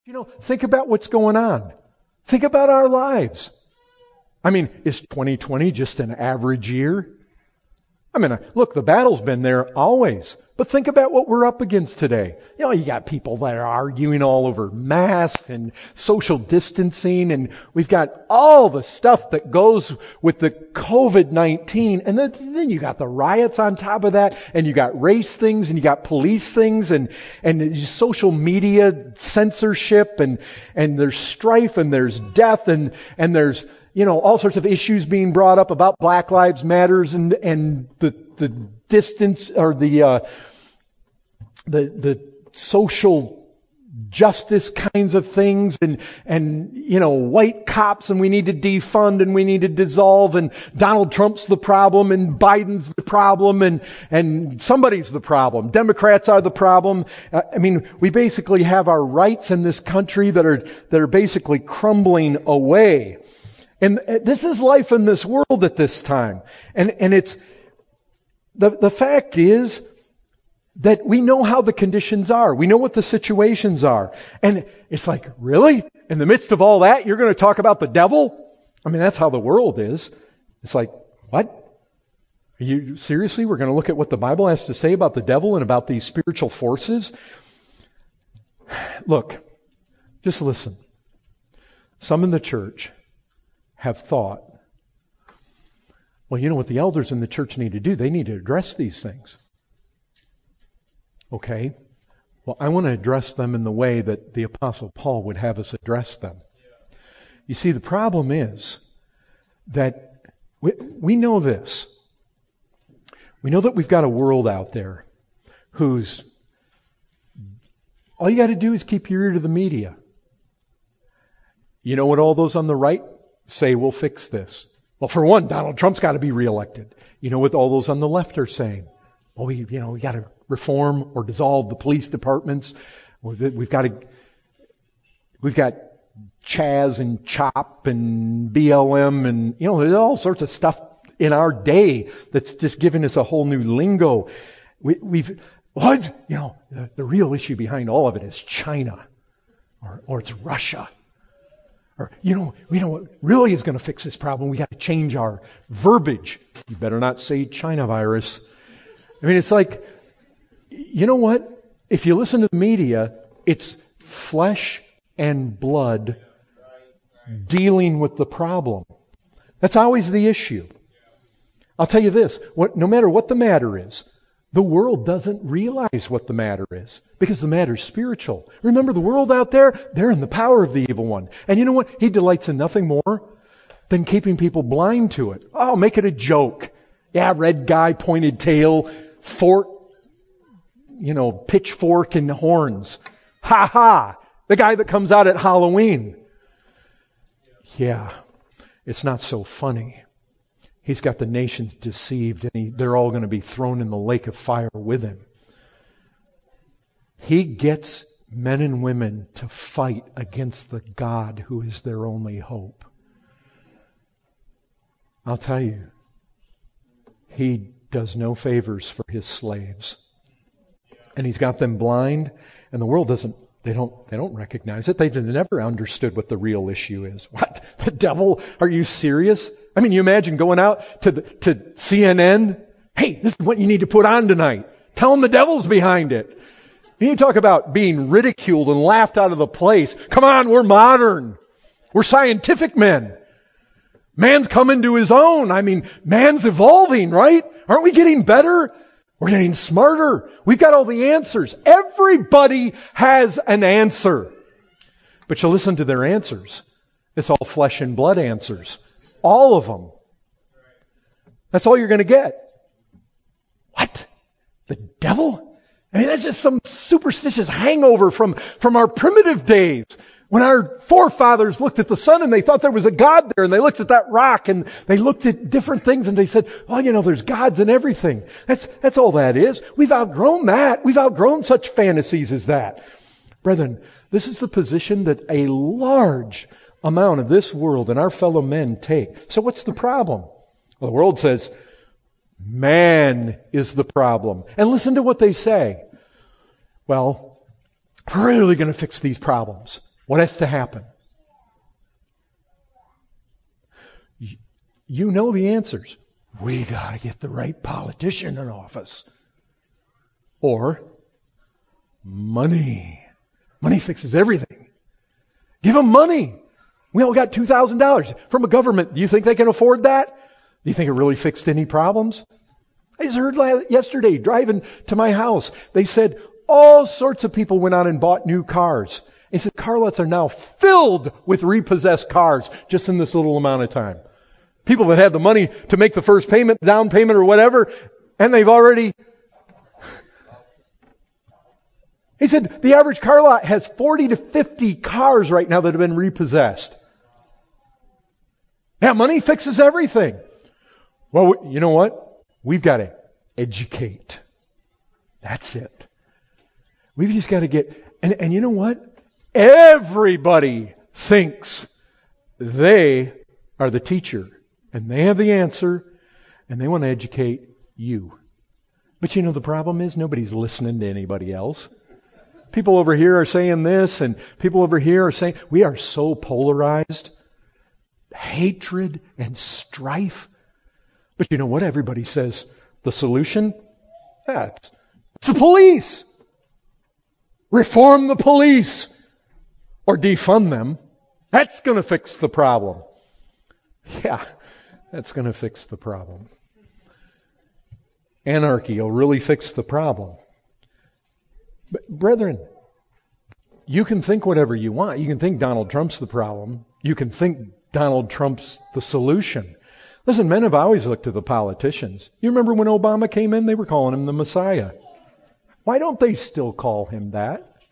Think about what's going on. Think about our lives. Is 2020 just an average year? Look, the battle's been there always. But think about what we're up against today. You got people that are arguing all over masks and social distancing, and we've got all the stuff that goes with the COVID-19, and then you got the riots on top of that, and you got race things, and you got police things, and social media censorship, and there's strife, and there's death, and there's all sorts of issues being brought up about Black Lives Matters and the distance or the social justice kinds of things and white cops, and we need to defund and we need to dissolve, and Donald Trump's the problem and Biden's the problem and somebody's the problem. Democrats are the problem. We basically have our rights in this country that are basically crumbling away. And this is life in this world at this time. And it's, the fact is that we know how the conditions are. We know what the situations are. And it's like, really? In the midst of all that, you're going to talk about the devil? That's how the world is. It's like, what? Are you seriously? We're going to look at what the Bible has to say about the devil and about these spiritual forces? Look, just listen. Some in the church have thought, well, what the elders in the church need to do? They need to address these things. Okay? Well, I want to address them in the way that the Apostle Paul would have us address them. You see, the problem is that we know this. We know that we've got a world out there who's, all you got to do is keep your ear to the media. You know what all those on the right say, we'll fix this? Well, for one, Donald Trump's got to be reelected. You know what all those on the left are saying? Well, we got to reform or dissolve the police departments. We've got Chaz and CHOP and BLM and, there's all sorts of stuff in our day that's just giving us a whole new lingo. The real issue behind all of it is China or it's Russia. Or, we know what really is going to fix this problem. We got to change our verbiage. You better not say China virus. It's like, you know what? If you listen to the media, it's flesh and blood dealing with the problem. That's always the issue. I'll tell you this, no matter what the matter is, the world doesn't realize what the matter is because the matter's spiritual. Remember, the world out there, they're in the power of the evil one. And you know what? He delights in nothing more than keeping people blind to it. Oh, make it a joke. Yeah, red guy, pointed tail, pitchfork and horns. Ha ha! The guy that comes out at Halloween. Yeah, it's not so funny. He's got the nations deceived, and they're all going to be thrown in the lake of fire with him. He gets men and women to fight against the God who is their only hope. I'll tell you, he does no favors for his slaves. And he's got them blind, and the world they don't recognize it. They've never understood what the real issue is. What? The devil? Are you serious? You imagine going out to CNN. Hey, this is what you need to put on tonight. Tell them the devil's behind it. You talk about being ridiculed and laughed out of the place. Come on, we're modern. We're scientific men. Man's coming to his own. Man's evolving, right? Aren't we getting better? We're getting smarter. We've got all the answers. Everybody has an answer. But you listen to their answers. It's all flesh and blood answers. All of them. That's all you're going to get. What? The devil? That's just some superstitious hangover from our primitive days. When our forefathers looked at the sun and they thought there was a God there, and they looked at that rock and they looked at different things and they said, there's gods in everything. That's all that is. We've outgrown that. We've outgrown such fantasies as that. Brethren, this is the position that a large amount of this world and our fellow men take. So what's the problem? Well, the world says, man is the problem. And listen to what they say. Well, we're really going to fix these problems. What has to happen? You know the answers. We got to get the right politician in office. Or money. Money fixes everything. Give them money. We all got $2,000 from a government. Do you think they can afford that? Do you think it really fixed any problems? I just heard yesterday, driving to my house, they said all sorts of people went out and bought new cars. They said car lots are now filled with repossessed cars just in this little amount of time. People that had the money to make the first payment, down payment or whatever, and they've already... He said the average car lot has 40 to 50 cars right now that have been repossessed. Yeah, money fixes everything. Well, you know what? We've got to educate. That's it. We've just got to get... And you know what? Everybody thinks they are the teacher. And they have the answer. And they want to educate you. But you know the problem is nobody's listening to anybody else. People over here are saying this, and people over here are saying, we are so polarized. Hatred and strife. But you know what? Everybody says the solution? It's the police. Reform the police. Or defund them. That's going to fix the problem. Yeah, that's going to fix the problem. Anarchy will really fix the problem. But brethren, you can think whatever you want. You can think Donald Trump's the problem. You can think Donald Trump's the solution. Listen, men have always looked to the politicians. You remember when Obama came in, they were calling him the Messiah. Why don't they still call him that?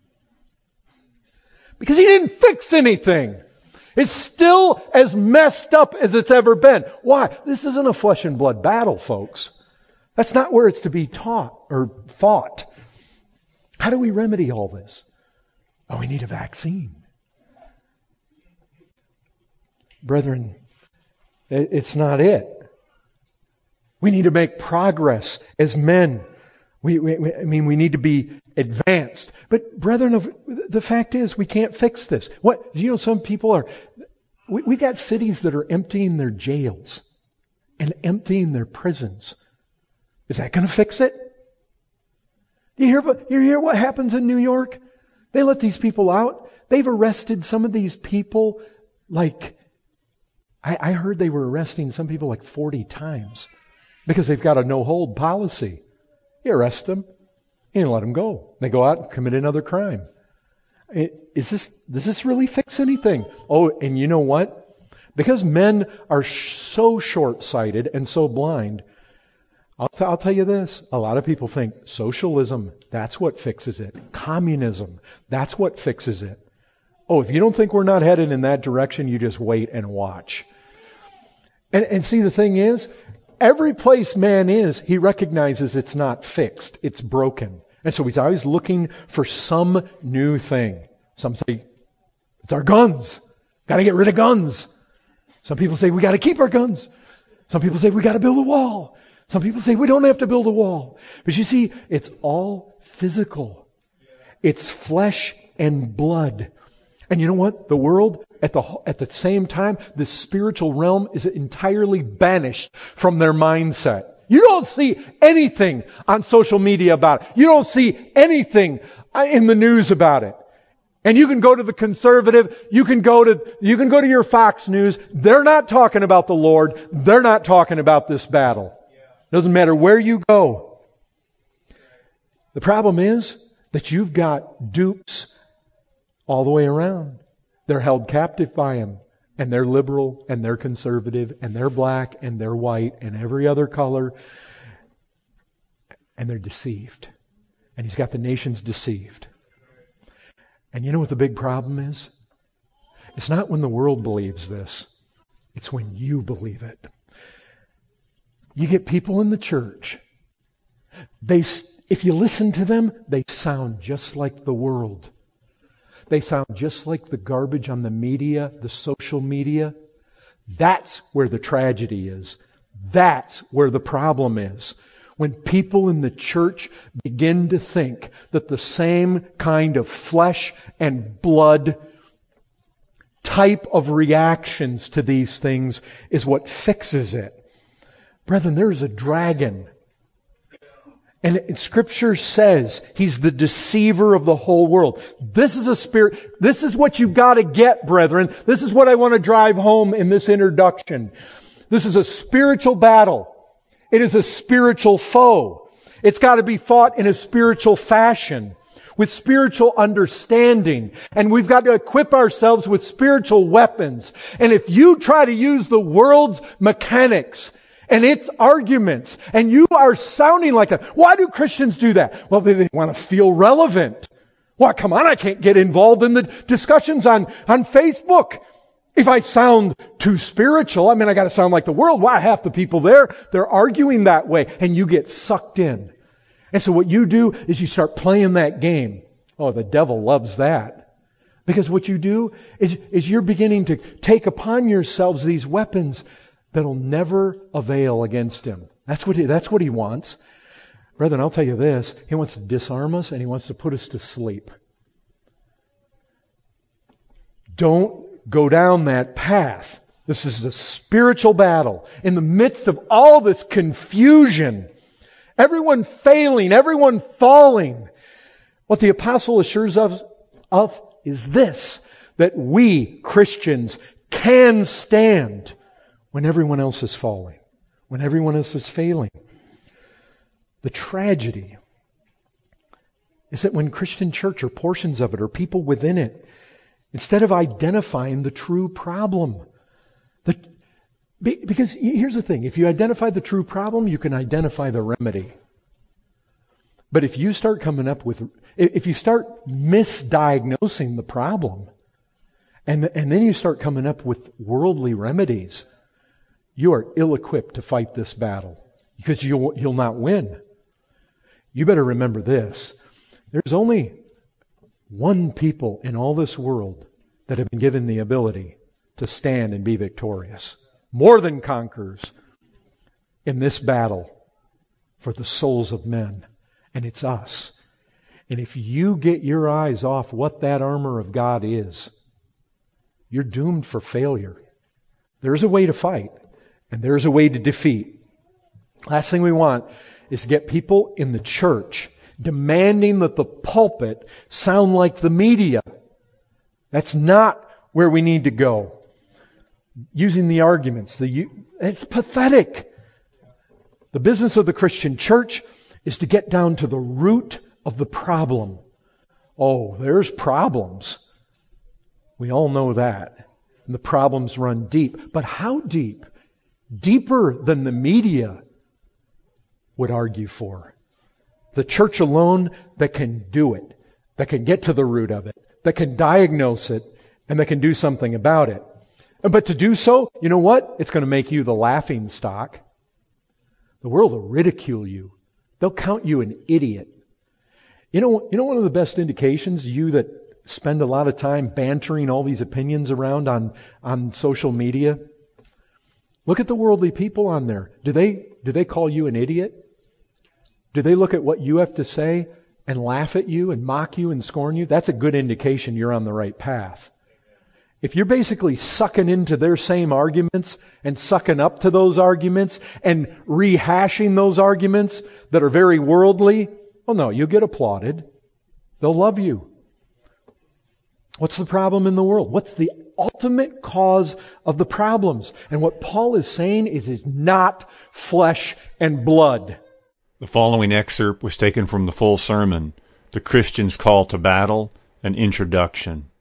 Because he didn't fix anything. It's still as messed up as it's ever been. Why? This isn't a flesh and blood battle, folks. That's not where it's to be taught or fought. How do we remedy all this? Oh, we need a vaccine. Brethren, it's not it. We need to make progress as men. We need to be advanced. But brethren, the fact is we can't fix this. What? You know, some people are... We got cities that are emptying their jails and emptying their prisons. Is that going to fix it? You hear what happens in New York? They let these people out. They've arrested some of these people like... I heard they were arresting some people like 40 times because they've got a no-hold policy. You arrest them, and let them go. They go out and commit another crime. Does this really fix anything? Oh, and you know what? Because men are so short-sighted and so blind, I'll tell you this. A lot of people think socialism, that's what fixes it. Communism, that's what fixes it. Oh, if you don't think we're not headed in that direction, you just wait and watch. And see, the thing is, every place man is, he recognizes it's not fixed. It's broken. And so he's always looking for some new thing. Some say, it's our guns. Got to get rid of guns. Some people say, we got to keep our guns. Some people say, we got to build a wall. Some people say, we don't have to build a wall. But you see, it's all physical. It's flesh and blood. And you know what? The world, at the same time, the spiritual realm is entirely banished from their mindset. You don't see anything on social media about it. You don't see anything in the news about it. And you can go to the conservative, you can go to your Fox News. They're not talking about the Lord. They're not talking about this battle. Doesn't matter where you go. The problem is that you've got dupes all the way around. They're held captive by him. And they're liberal, and they're conservative, and they're black, and they're white, and every other color. And they're deceived. And he's got the nations deceived. And you know what the big problem is? It's not when the world believes this. It's when you believe it. You get people in the church. If you listen to them, they sound just like the world. They sound just like the garbage on the media, the social media. That's where the tragedy is. That's where the problem is. When people in the church begin to think that the same kind of flesh and blood type of reactions to these things is what fixes it. Brethren, there's a dragon. And Scripture says he's the deceiver of the whole world. This is a spirit. This is what you've got to get, brethren. This is what I want to drive home in this introduction. This is a spiritual battle. It is a spiritual foe. It's got to be fought in a spiritual fashion, with spiritual understanding. And we've got to equip ourselves with spiritual weapons. And if you try to use the world's mechanics and its arguments, and you are sounding like that. Why do Christians do that? Well, they want to feel relevant. Well, come on, I can't get involved in the discussions on Facebook. If I sound too spiritual, I got to sound like the world. Why, half the people there, they're arguing that way, and you get sucked in. And so what you do is you start playing that game. Oh, the devil loves that. Because what you do is you're beginning to take upon yourselves these weapons that'll never avail against him. That's what he wants. Brethren, I'll tell you this. He wants to disarm us and he wants to put us to sleep. Don't go down that path. This is a spiritual battle. In the midst of all this confusion, everyone failing, everyone falling, what the apostle assures us of is this, that we Christians can stand when everyone else is falling, when everyone else is failing. The tragedy is that when Christian church or portions of it or people within it, instead of identifying the true problem, because here's the thing, if you identify the true problem, you can identify the remedy. But if you start if you start misdiagnosing the problem, and then you start coming up with worldly remedies, you are ill-equipped to fight this battle because you'll not win. You better remember this. There's only one people in all this world that have been given the ability to stand and be victorious, more than conquerors in this battle for the souls of men, and it's us. And if you get your eyes off what that armor of God is, you're doomed for failure. There's a way to fight. And there's a way to defeat. Last thing we want is to get people in the church demanding that the pulpit sound like the media. That's not where we need to go. Using the arguments. It's pathetic. The business of the Christian church is to get down to the root of the problem. Oh, there's problems. We all know that. And the problems run deep. But how deep? Deeper than the media would argue for. The church alone that can do it, that can get to the root of it, that can diagnose it, and that can do something about it. But to do so, you know what? It's going to make you the laughing stock. The world will ridicule you. They'll count you an idiot. You know one of the best indications, you that spend a lot of time bantering all these opinions around on social media? Look at the worldly people on there. Do they call you an idiot? Do they look at what you have to say and laugh at you and mock you and scorn you? That's a good indication you're on the right path. If you're basically sucking into their same arguments and sucking up to those arguments and rehashing those arguments that are very worldly, well, no, you'll get applauded. They'll love you. What's the problem in the world? What's the ultimate cause of the problems? And what Paul is saying is not flesh and blood. The following excerpt was taken from the full sermon, The Christian's Call to Battle, an Introduction.